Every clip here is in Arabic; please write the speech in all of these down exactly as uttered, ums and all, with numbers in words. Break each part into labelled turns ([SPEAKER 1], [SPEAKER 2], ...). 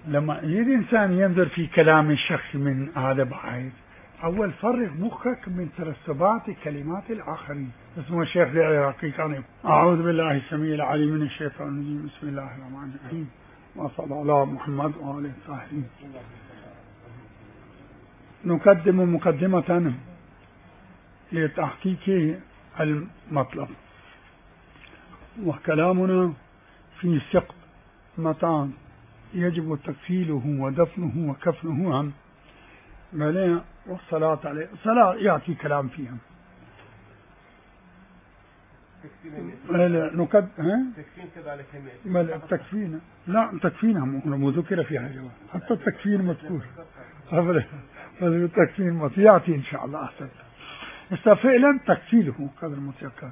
[SPEAKER 1] لما يريد إنسان ينظر في كلام الشخص من هذا بعيد، أول فرغ مخك من ترسبات كلمات الآخرين. اسمه الشيخ العراقي كان: أعوذ بالله السميع العليم من الشيطان الرجيم، بسم الله الرحمن الرحيم، وصلى الله محمد وآله الطاهرين. نقدم مقدمة لتحقيق المطلب، وكلامنا في سقط متى يجب تكفيله ودفنه وكفنه هم بل والصلاة عليه. الصلاة يأتي كلام فيها. نكد ها
[SPEAKER 2] تكفين كذلك
[SPEAKER 1] بل التكفين لا تكفينها مو ذكر فيها جواب، حتى التكفين مذكور قبل التكفين مذكور يأتي إن شاء الله. أحسن فعلا تكفيله قدر متيقن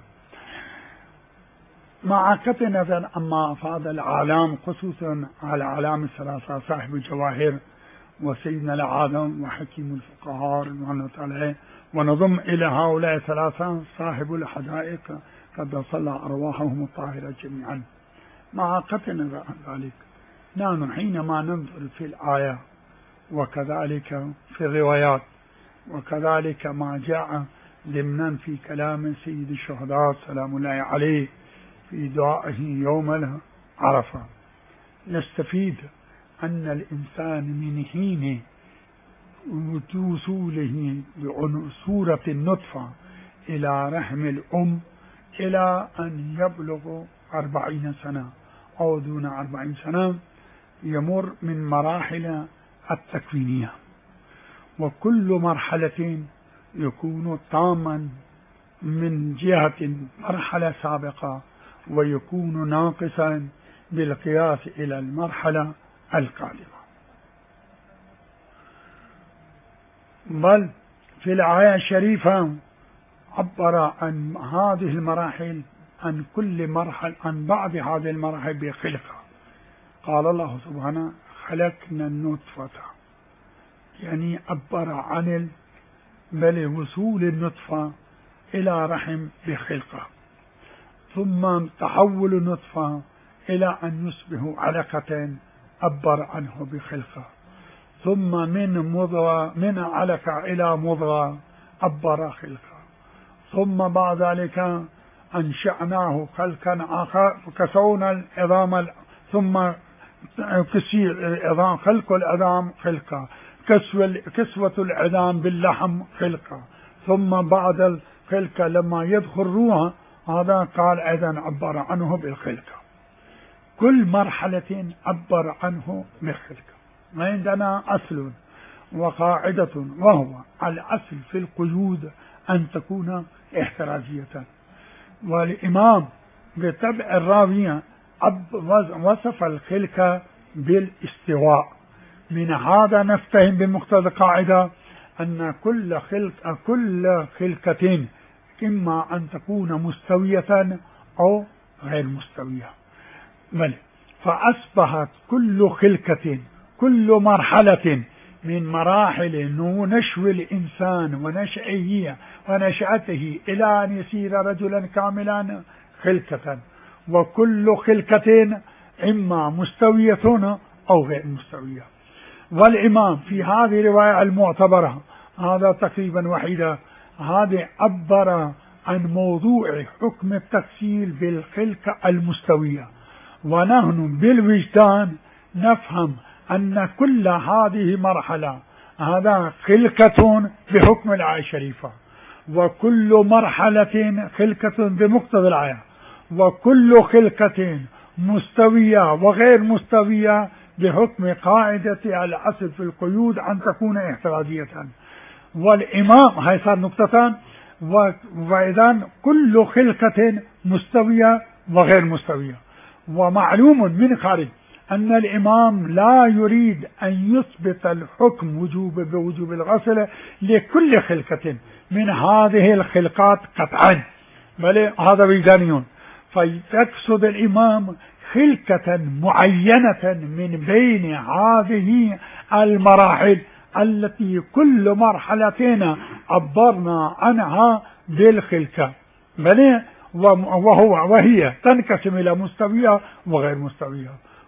[SPEAKER 1] مع قطع نظر أما أفاد العالم خصوصا على علام الثلاثة صاحب الجواهر وسيدنا العالم وحكيم الفقهاء رضوان الله، ونضم إلى هؤلاء الثلاثة صاحب الحدائق قد صلى أرواحهم الطاهرة جميعا. مع قطع نظر عن ذلك، نحن حينما ننظر في الآية وكذلك في الروايات وكذلك ما جاء ضمنا في كلام سيد الشهداء سلام الله عليه في دعائه يوم عرفة، نستفيد أن الإنسان من حين وصوله بصورة النطفة إلى رحم الأم إلى أن يبلغ أربعين سنة أو دون أربعين سنة يمر من مراحل التكوينية، وكل مرحلة يكون تاما من جهة مرحلة سابقة ويكون ناقصا بالقياس إلى المرحلة القادمة. بل في الآية الشريفة عبر عن هذه المراحل عن كل مرحلة عن بعض هذه المراحل بخلقة. قال الله سبحانه: خلقنا النطفة، يعني عبر عن بل وصول النطفة إلى رحم بخلقة، ثم تحول النطفة إلى أن يصبح علقة عبر عنه بخلقة، ثم من مضغة من علقة إلى مضغة عبر خلقة، ثم بعد ذلك أنشأناه خلقا آخر فكسونا العظام، ثم كسي العظام خلق العظام خلقة، كسوة العظام باللحم خلقة، ثم بعد الخلقة لما يدخل روح هذا قال أيضا عبر عنه بالخلقة. كل مرحلة عبر عنه بالخلقة. عندنا أصل وقاعدة، وهو الأصل في القيود أن تكون احترازية، والإمام بتبع الراوية وصف الخلقة بالاستواء. من هذا نفتهم بمقتضى القاعدة أن كل خلقة كل خلقة إما أن تكون مستوية أو غير مستوية. بل فأصبحت كل خلقة كل مرحلة من مراحل نشو الإنسان ونشأه ونشأته إلى أن يصير رجلا كاملا خلقة، وكل خلقة إما مستوية أو غير مستوية. والإمام في هذه الرواية المعتبرة هذا تقريبا وحيدة هذه عبر عن موضوع حكم التفصيل بالخلقة المستوية، ونحن بالوجدان نفهم أن كل هذه مرحلة هذا خلقة بحكم الآية الشريفة، وكل مرحلة خلقة بمقتضى الآية، وكل خلقة مستوية وغير مستوية بحكم قاعدة الأصل في القيود أن تكون احترازية. والإمام هاي صار نقطتان، وإذن كل خلقة مستوية وغير مستوية. ومعلوم من خارج أن الإمام لا يريد أن يثبت الحكم وجوب بوجوب الغسل لكل خلقة من هذه الخلقات قطعا، بل هذا وجدانيون. فيقصد الإمام خلقة معينة من بين هذه المراحل التي كل مرحلتين عبرنا عنها بالخلقة، بل وهو وهي تنقسم إلى مستوية وغير مستوية.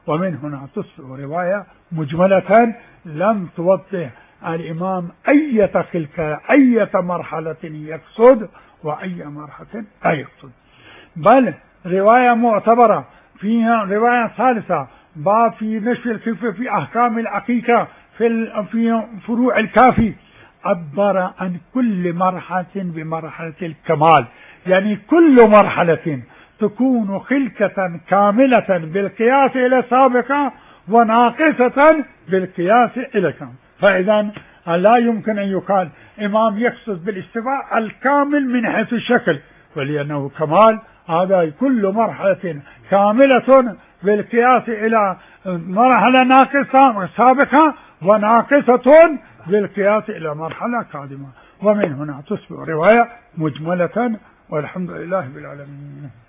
[SPEAKER 1] ومن هنا تصبح رواية مجملة لم توضح الإمام أي تلك أي مرحلة يقصد وأي مرحلة لا يقصد، بل رواية معتبرة فيها رواية ثالثة باب في نشر الكفر في أحكام العقيقة في في فروع الكافي، عبر عن كل مرحلة بمرحلة الكمال، يعني كل مرحلة تكون خلقة كاملة بالقياس إلى السابقة وناقصة بالقياس إلى الكامل. فإذا لا يمكن أن يقال إمام يقصد بالاستواء الكامل من حيث الشكل، ولأنه كمال هذا كل مرحلة كاملة بالقياس إلى مرحلة ناقصة سابقة وناقصة بالقياس إلى مرحلة قادمة. ومن هنا تصبح رواية مجملة، والحمد لله بالعالمين.